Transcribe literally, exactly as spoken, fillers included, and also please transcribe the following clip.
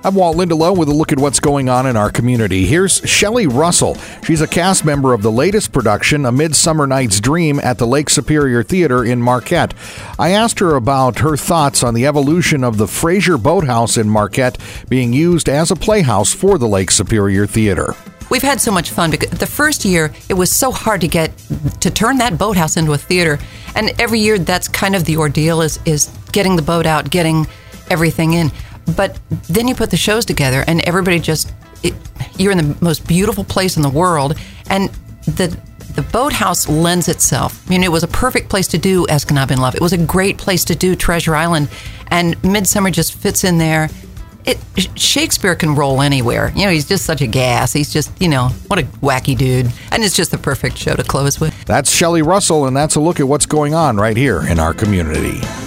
I'm Walt Lindelow with a look at what's going on in our community. Here's Shelley Russell. She's a cast member of the latest production, A Midsummer Night's Dream, at the Lake Superior Theater in Marquette. I asked her about her thoughts on the evolution of the Fraser Boathouse in Marquette being used as a playhouse for the Lake Superior Theater. We've had so much fun because the first year it was so hard to get to turn that boathouse into a theater, and every year that's kind of the ordeal is is getting the boat out, getting everything in. But then you put the shows together, and everybody just it, you're in the most beautiful place in the world, and the the boathouse lends itself. I mean, it was a perfect place to do Escanaba in Love. It was a great place to do Treasure Island, and Midsummer just fits in there. It, Shakespeare can roll anywhere. You know, he's just such a gas. He's just, you know, what a wacky dude. And it's just the perfect show to close with. That's Shelley Russell, and that's a look at what's going on right here in our community.